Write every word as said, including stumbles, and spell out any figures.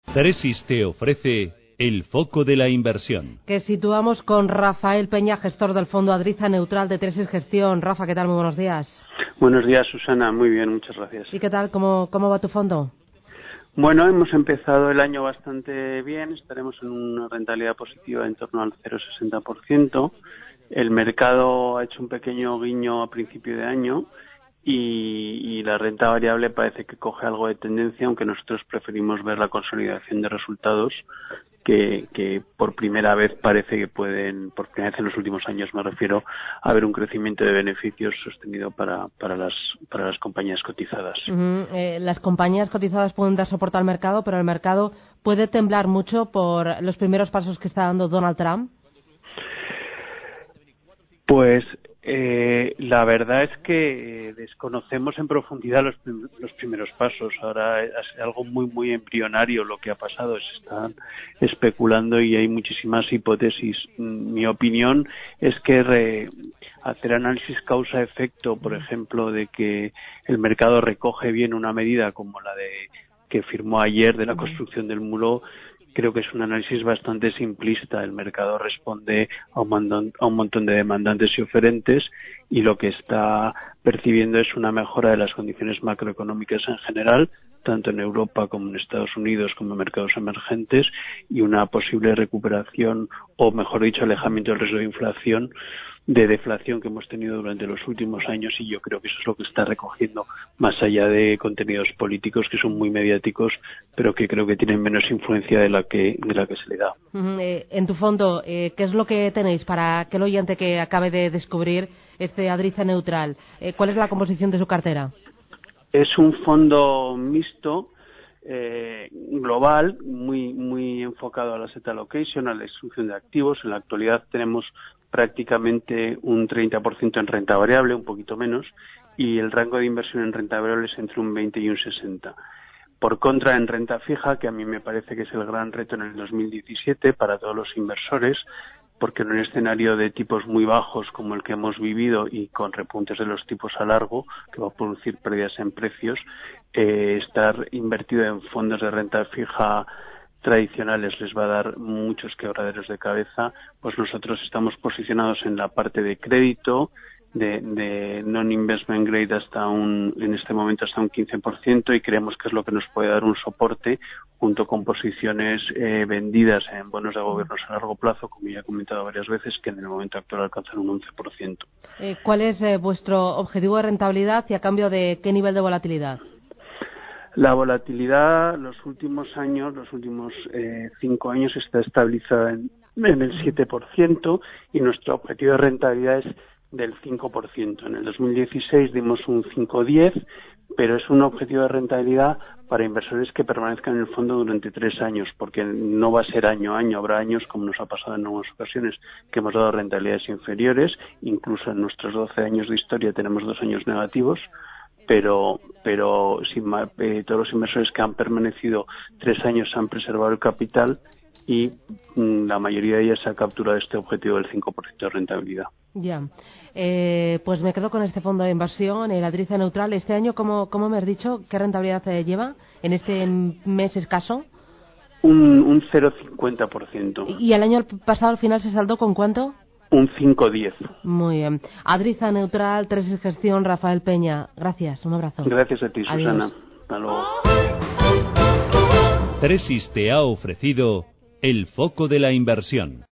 Tresis te ofrece el foco de la inversión, que situamos con Rafael Peña, gestor del fondo Adriza Neutral de Tresis Gestión. Rafa, ¿qué tal? Muy buenos días. Buenos días, Susana. Muy bien, muchas gracias. ¿Y qué tal? ¿Cómo, cómo va tu fondo? Bueno, hemos empezado el año bastante bien. Estaremos en una rentabilidad positiva en torno al cero coma sesenta por ciento. El mercado ha hecho un pequeño guiño a principio de año y, y la renta variable parece que coge algo de tendencia, aunque nosotros preferimos ver la consolidación de resultados que, que por primera vez parece que pueden, por primera vez en los últimos años me refiero, haber un crecimiento de beneficios sostenido para, para, las, para las compañías cotizadas. Uh-huh. Eh, las compañías cotizadas pueden dar soporte al mercado, pero el mercado puede temblar mucho por los primeros pasos que está dando Donald Trump. Pues eh, la verdad es que desconocemos en profundidad los, prim- los primeros pasos. Ahora es algo muy, muy embrionario lo que ha pasado. Se están especulando y hay muchísimas hipótesis. Mi opinión es que re- hacer análisis causa-efecto, por ejemplo, de que el mercado recoge bien una medida como la de que firmó ayer de la construcción del muro, creo que es un análisis bastante simplista. El mercado responde a un, montón, a un montón de demandantes y oferentes y lo que está percibiendo es una mejora de las condiciones macroeconómicas en general, tanto en Europa como en Estados Unidos como en mercados emergentes, y una posible recuperación o, mejor dicho, alejamiento del riesgo de inflación, de deflación que hemos tenido durante los últimos años, y yo creo que eso es lo que está recogiendo, más allá de contenidos políticos que son muy mediáticos, pero que creo que tienen menos influencia de la que de la que se le da. Uh-huh. Eh, en tu fondo, eh, ¿qué es lo que tenéis para aquel oyente que acabe de descubrir este Adriza Neutral? Eh, ¿Cuál es la composición de su cartera? Es un fondo mixto, eh, global, muy muy enfocado a la asset allocation, a la distribución de activos. En la actualidad tenemos prácticamente un treinta por ciento en renta variable, un poquito menos, y el rango de inversión en renta variable es entre un veinte y un sesenta. Por contra, en renta fija, que a mí me parece que es el gran reto en el dos mil diecisiete para todos los inversores, porque en un escenario de tipos muy bajos como el que hemos vivido y con repuntes de los tipos a largo, que va a producir pérdidas en precios, eh, estar invertido en fondos de renta fija tradicionales les va a dar muchos quebraderos de cabeza. Pues nosotros estamos posicionados en la parte de crédito, de, de non-investment grade hasta un, en este momento hasta un quince por ciento, y creemos que es lo que nos puede dar un soporte junto con posiciones eh, vendidas en bonos de gobiernos a largo plazo, como ya he comentado varias veces, que en el momento actual alcanzan un once por ciento. Eh, ¿Cuál es eh, vuestro objetivo de rentabilidad y a cambio de qué nivel de volatilidad? La volatilidad, los últimos años, los últimos eh, cinco años está estabilizada en, en el siete por ciento y nuestro objetivo de rentabilidad es del cinco por ciento. En el dos mil dieciséis dimos un cinco coma diez, pero es un objetivo de rentabilidad para inversores que permanezcan en el fondo durante tres años, porque no va a ser año a año. Habrá años, como nos ha pasado en algunas ocasiones, que hemos dado rentabilidades inferiores. Incluso en nuestros doce años de historia tenemos dos años negativos. pero pero si, eh, todos los inversores que han permanecido tres años han preservado el capital y mm, la mayoría de ellas ha capturado este objetivo del cinco por ciento de rentabilidad. Ya, eh, pues me quedo con este fondo de inversión, el Adriza Neutral. Este año, ¿cómo, cómo me has dicho? ¿Qué rentabilidad eh, lleva en este mes escaso? Un, un cero coma cincuenta por ciento. ¿Y, y el año pasado al final se saldó con cuánto? Un cinco coma diez. Muy bien. Adriza Neutral, Tresis Gestión, Rafael Peña. Gracias, un abrazo. Gracias a ti, Susana. Adiós. Hasta luego. Tresis te ha ofrecido el foco de la inversión.